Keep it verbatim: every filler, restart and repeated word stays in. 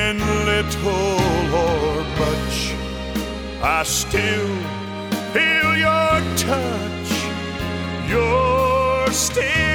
in little or much, I still feel your touch. You're still